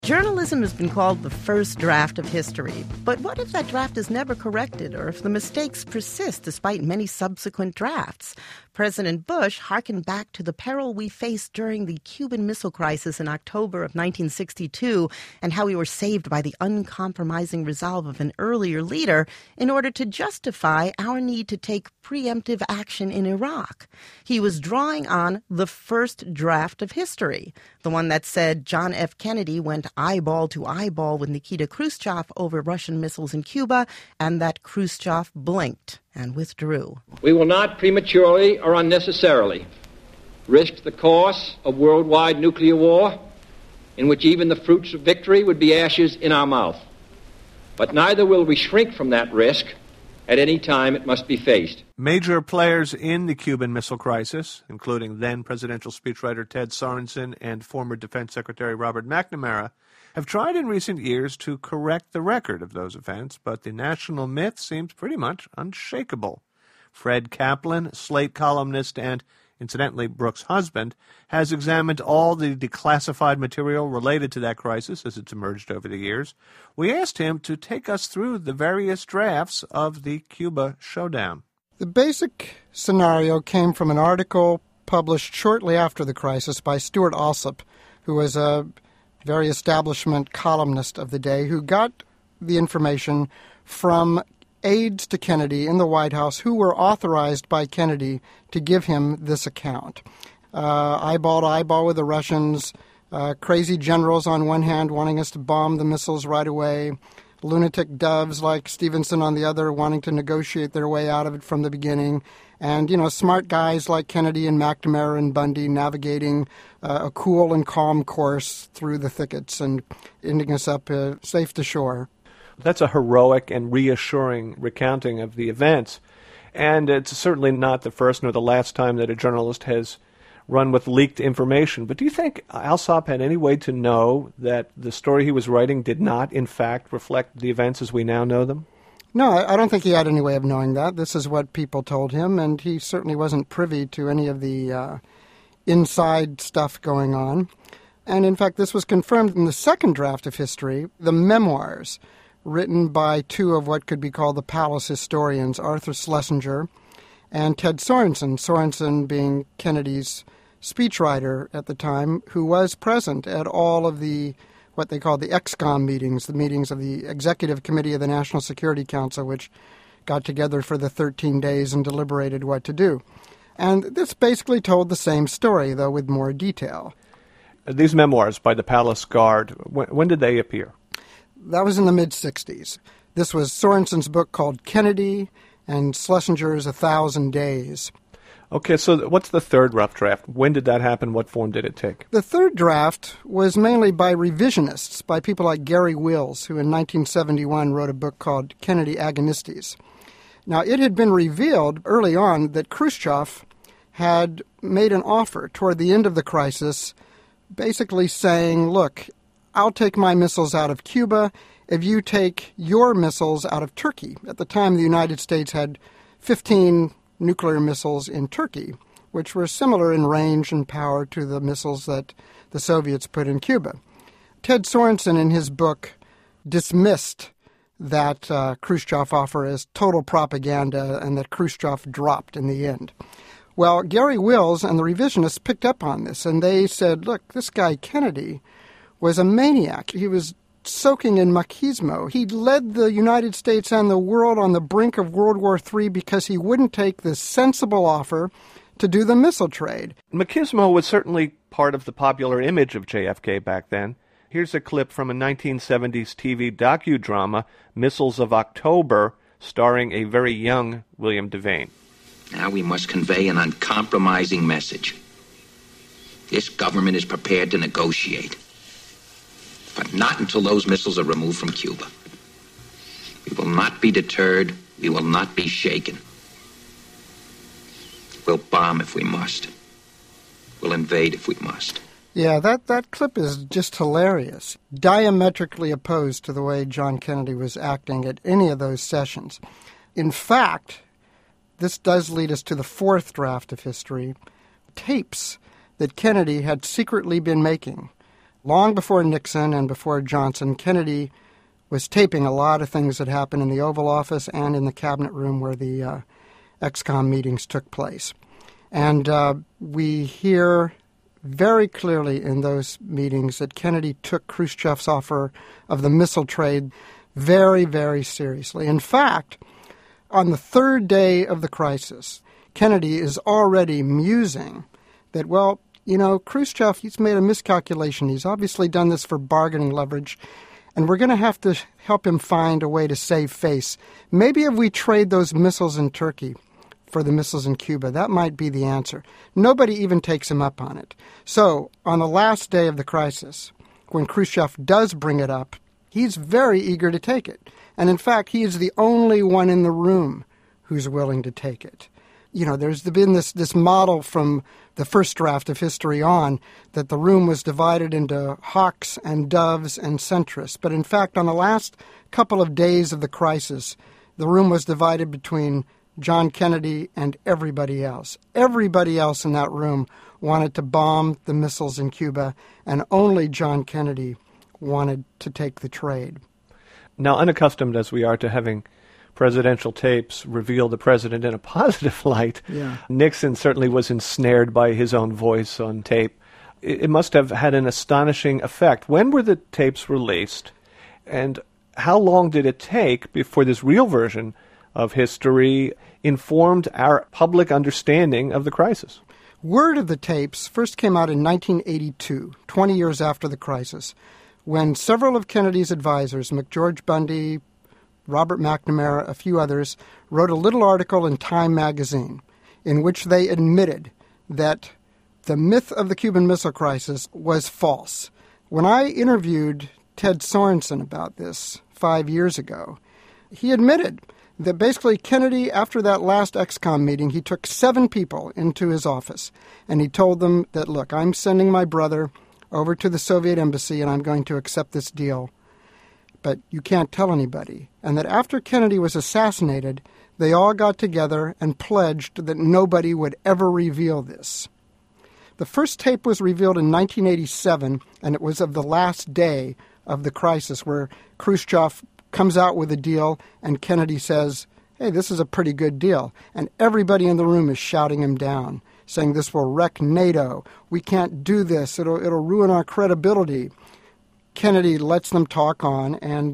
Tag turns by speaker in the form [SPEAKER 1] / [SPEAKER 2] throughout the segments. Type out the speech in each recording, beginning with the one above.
[SPEAKER 1] Journalism has been called the first draft of history. But what if that draft is never corrected, or if the mistakes persist despite many subsequent drafts? President Bush harkened back to the peril we faced during the Cuban Missile Crisis in October of 1962 and how we were saved by the uncompromising resolve of an earlier leader in order to justify our need to take preemptive action in Iraq. He was drawing on the first draft of history, the one that said John F. Kennedy went eyeball to eyeball with Nikita Khrushchev over Russian missiles in Cuba, and that Khrushchev blinked and withdrew.
[SPEAKER 2] We will not prematurely or unnecessarily risk the course of worldwide nuclear war, in which even the fruits of victory would be ashes in our mouth. But neither will we shrink from that risk at any time it must be faced.
[SPEAKER 3] Major players in the Cuban Missile Crisis, including then presidential speechwriter Ted Sorensen and former Defense Secretary Robert McNamara, have tried in recent years to correct the record of those events, but the national myth seems pretty much unshakable. Fred Kaplan, Slate columnist and, incidentally, Brooks' husband, has examined all the declassified material related to that crisis as it's emerged over the years. We asked him to take us through the various drafts of the Cuba showdown.
[SPEAKER 4] The basic scenario came from an article published shortly after the crisis by Stuart Alsop, who was a very establishment columnist of the day, who got the information from aides to Kennedy in the White House who were authorized by Kennedy to give him this account. Eyeball to eyeball with the Russians, crazy generals on one hand wanting us to bomb the missiles right away, lunatic doves like Stevenson on the other wanting to negotiate their way out of it from the beginning, and, smart guys like Kennedy and McNamara and Bundy navigating a cool and calm course through the thickets and ending us up safe to shore.
[SPEAKER 3] That's a heroic and reassuring recounting of the events, and it's certainly not the first nor the last time that a journalist has run with leaked information. But do you think Alsop had any way to know that the story he was writing did not, in fact, reflect the events as we now know them?
[SPEAKER 4] No, I don't think he had any way of knowing that. This is what people told him, and he certainly wasn't privy to any of the inside stuff going on. And, in fact, this was confirmed in the second draft of history, the memoirs written by two of what could be called the palace historians, Arthur Schlesinger and Ted Sorensen, Sorensen being Kennedy's speechwriter at the time, who was present at all of the what they called the ExComm meetings, the meetings of the Executive Committee of the National Security Council, which got together for the 13 days and deliberated what to do. And this basically told the same story, though with more detail.
[SPEAKER 3] These memoirs by the Palace Guard, when did they appear?
[SPEAKER 4] That was in the mid-'60s. This was Sorensen's book called Kennedy and Schlesinger's 1,000 Days.
[SPEAKER 3] Okay, so what's the third rough draft? When did that happen? What form did it take?
[SPEAKER 4] The third draft was mainly by revisionists, by people like Gary Wills, who in 1971 wrote a book called Kennedy Agonistes. Now, it had been revealed early on that Khrushchev had made an offer toward the end of the crisis, basically saying, look, I'll take my missiles out of Cuba if you take your missiles out of Turkey. At the time, the United States had 15 nuclear missiles in Turkey, which were similar in range and power to the missiles that the Soviets put in Cuba. Ted Sorensen, in his book, dismissed that Khrushchev offer as total propaganda and that Khrushchev dropped in the end. Well, Gary Wills and the revisionists picked up on this, and they said, look, this guy Kennedy was a maniac. He was soaking in machismo. He led the United States and the world on the brink of World War III because he wouldn't take this sensible offer to do the missile trade.
[SPEAKER 3] Machismo was certainly part of the popular image of JFK back then. Here's a clip from a 1970s TV docudrama, Missiles of October, starring a very young William Devane.
[SPEAKER 5] Now we must convey an uncompromising message. This government is prepared to negotiate. But not until those missiles are removed from Cuba. We will not be deterred. We will not be shaken. We'll bomb if we must. We'll invade if we must.
[SPEAKER 4] Yeah, that clip is just hilarious. Diametrically opposed to the way John Kennedy was acting at any of those sessions. In fact, this does lead us to the fourth draft of history, tapes that Kennedy had secretly been making Long before Nixon and before Johnson, Kennedy was taping a lot of things that happened in the Oval Office and in the cabinet room where the ex-com meetings took place. And we hear very clearly in those meetings that Kennedy took Khrushchev's offer of the missile trade very, very seriously. In fact, on the third day of the crisis, Kennedy is already musing that, well, you know, Khrushchev, he's made a miscalculation. He's obviously done this for bargaining leverage, and we're going to have to help him find a way to save face. Maybe if we trade those missiles in Turkey for the missiles in Cuba, that might be the answer. Nobody even takes him up on it. So, on the last day of the crisis, when Khrushchev does bring it up, he's very eager to take it. And in fact, he is the only one in the room who's willing to take it. You know, there's been this model from the first draft of history on that the room was divided into hawks and doves and centrists. But in fact, on the last couple of days of the crisis, the room was divided between John Kennedy and everybody else. Everybody else in that room wanted to bomb the missiles in Cuba, and only John Kennedy wanted to take the trade.
[SPEAKER 3] Now, unaccustomed as we are to having presidential tapes reveal the president in a positive light, Nixon certainly was ensnared by his own voice on tape. It must have had an astonishing effect. When were the tapes released, and how long did it take before this real version of history informed our public understanding of the crisis?
[SPEAKER 4] Word of the tapes first came out in 1982, 20 years after the crisis, when several of Kennedy's advisors, McGeorge Bundy, Robert McNamara, a few others, wrote a little article in Time magazine in which they admitted that the myth of the Cuban Missile Crisis was false. When I interviewed Ted Sorensen about this 5 years ago, he admitted that basically Kennedy, after that last ex-com meeting, he took 7 people into his office, and he told them that, look, I'm sending my brother over to the Soviet embassy, and I'm going to accept this deal, but you can't tell anybody. And that after Kennedy was assassinated, they all got together and pledged that nobody would ever reveal this. The first tape was revealed in 1987, and it was of the last day of the crisis, where Khrushchev comes out with a deal, and Kennedy says, hey, this is a pretty good deal. And everybody in the room is shouting him down, saying this will wreck NATO. We can't do this. It'll ruin our credibility. Kennedy lets them talk on, and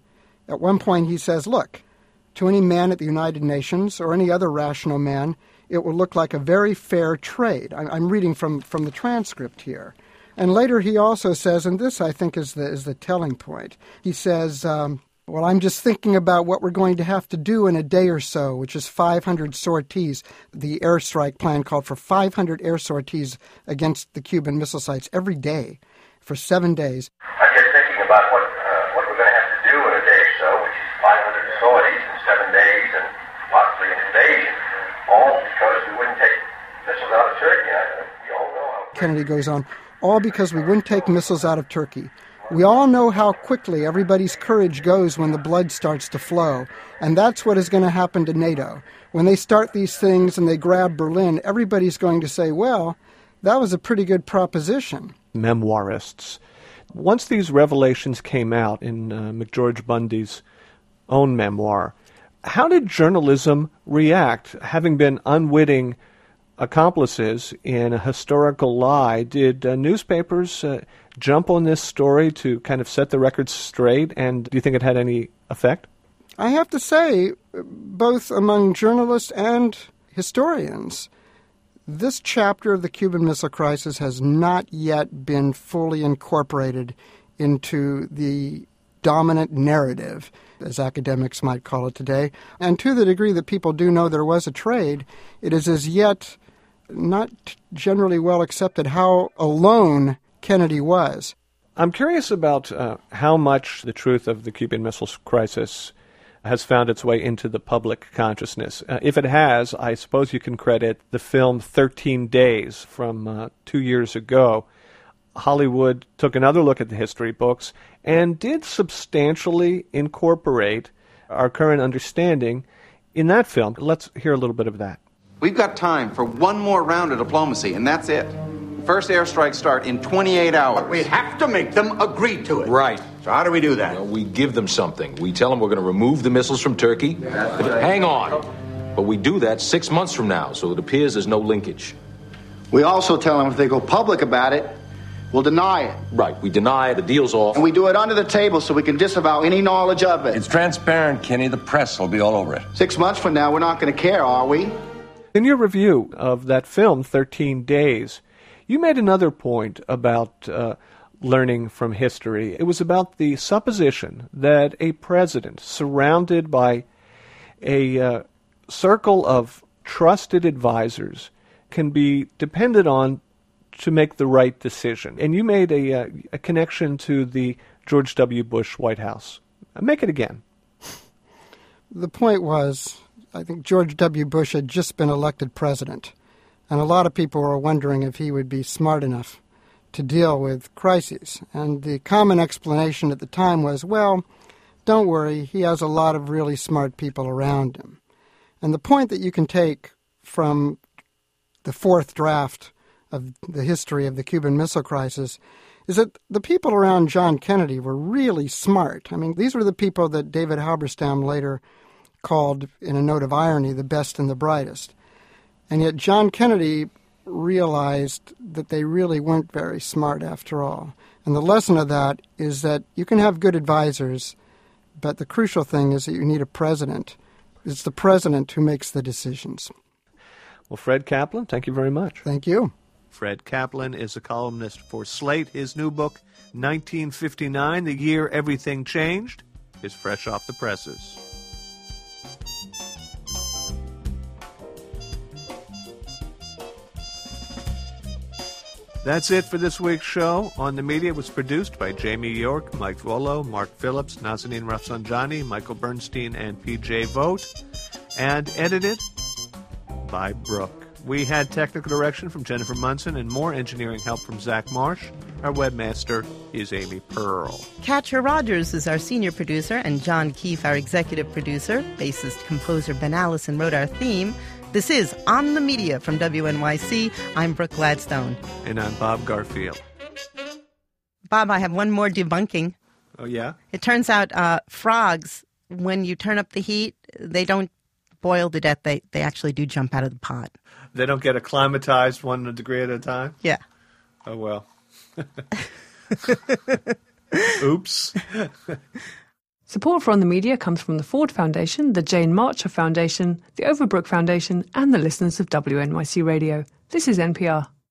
[SPEAKER 4] at one point he says, look, to any man at the United Nations or any other rational man, it will look like a very fair trade. I'm reading from the transcript here. And later he also says, and this I think is the telling point, he says, well, I'm just thinking about what we're going to have to do in a day or so, which is 500 sorties. The airstrike plan called for 500 air sorties against the Cuban missile sites every day for 7 days.
[SPEAKER 6] I'm just thinking about what we're going to have to do in a day or so, which is 500 sorties in 7 days and possibly an invasion, all because we wouldn't take missiles out of Turkey. We all know how.
[SPEAKER 4] Kennedy goes on, all because we wouldn't take missiles out of Turkey. We all know how quickly everybody's courage goes when the blood starts to flow, and that's what is going to happen to NATO. When they start these things and they grab Berlin, everybody's going to say, well, that was a pretty good proposition.
[SPEAKER 3] Memoirists. Once these revelations came out in McGeorge Bundy's own memoir, how did journalism react? Having been unwitting accomplices in a historical lie, did newspapers jump on this story to kind of set the record straight, and do you think it had any effect?
[SPEAKER 4] I have to say, both among journalists and historians, this chapter of the Cuban Missile Crisis has not yet been fully incorporated into the dominant narrative, as academics might call it today. And to the degree that people do know there was a trade, it is as yet not generally well accepted how alone Kennedy was.
[SPEAKER 3] I'm curious about how much the truth of the Cuban Missile Crisis has found its way into the public consciousness. If it has, I suppose you can credit the film 13 Days from 2 years ago. Hollywood took another look at the history books and did substantially incorporate our current understanding in that film. Let's hear a little bit of that.
[SPEAKER 7] We've got time for one more round of diplomacy, and that's it. First airstrikes start in 28 hours.
[SPEAKER 8] We have to make them agree to it.
[SPEAKER 7] Right.
[SPEAKER 8] So how do we do that?
[SPEAKER 9] Well, we give them something. We tell them we're going to remove the missiles from Turkey. But hang on. But we do that 6 months from now, so it appears there's no linkage.
[SPEAKER 10] We also tell them if they go public about it, we'll deny it.
[SPEAKER 9] Right. We deny it. The deal's off.
[SPEAKER 10] And we do it under the table so we can disavow any knowledge of it.
[SPEAKER 8] It's transparent, Kenny. The press will be all over it.
[SPEAKER 10] 6 months from now, we're not going to care, are we?
[SPEAKER 3] In your review of that film, 13 Days, you made another point about learning from history. It was about the supposition that a president surrounded by a circle of trusted advisors can be depended on to make the right decision. And you made a connection to the George W. Bush White House. Make it again.
[SPEAKER 4] The point was, I think George W. Bush had just been elected president, and a lot of people were wondering if he would be smart enough to deal with crises. And the common explanation at the time was, well, don't worry, he has a lot of really smart people around him. And the point that you can take from the fourth draft of the history of the Cuban Missile Crisis is that the people around John Kennedy were really smart. I mean, these were the people that David Halberstam later called, in a note of irony, the best and the brightest. And yet John Kennedy realized that they really weren't very smart after all. And the lesson of that is that you can have good advisors, but the crucial thing is that you need a president. It's the president who makes the decisions.
[SPEAKER 3] Well, Fred Kaplan, thank you very much.
[SPEAKER 4] Thank you.
[SPEAKER 3] Fred Kaplan is a columnist for Slate. His new book, 1959, The Year Everything Changed, is fresh off the presses. That's it for this week's show. On the Media was produced by Jamie York, Mike Volo, Mark Phillips, Nazanin Rafsanjani, Michael Bernstein, and P.J. Vogt, and edited by Brooke. We had technical direction from Jennifer Munson and more engineering help from Zach Marsh. Our webmaster is Amy Pearl.
[SPEAKER 1] Katja Rogers is our senior producer, and John Keefe, our executive producer. Bassist composer Ben Allison wrote our theme. This is On the Media from WNYC. I'm Brooke Gladstone.
[SPEAKER 3] And I'm Bob Garfield.
[SPEAKER 1] Bob, I have one more debunking.
[SPEAKER 3] Oh, yeah?
[SPEAKER 1] It turns out frogs, when you turn up the heat, they don't boil to death. They actually do jump out of the pot.
[SPEAKER 3] They don't get acclimatized 1 degree at a time?
[SPEAKER 1] Yeah.
[SPEAKER 3] Oh, well. Oops.
[SPEAKER 11] Support for On the Media comes from the Ford Foundation, the Jane Marcher Foundation, the Overbrook Foundation, and the listeners of WNYC Radio. This is NPR.